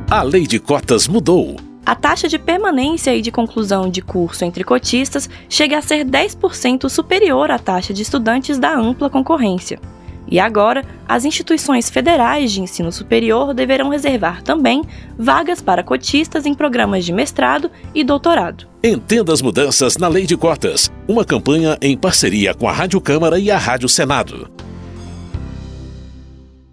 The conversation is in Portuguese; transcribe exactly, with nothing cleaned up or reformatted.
A lei de cotas mudou. A taxa de permanência e de conclusão de curso entre cotistas chega a ser dez por cento superior à taxa de estudantes da ampla concorrência. E agora, as instituições federais de ensino superior deverão reservar também vagas para cotistas em programas de mestrado e doutorado. Entenda as mudanças na lei de cotas. Uma campanha em parceria com a Rádio Câmara e a Rádio Senado.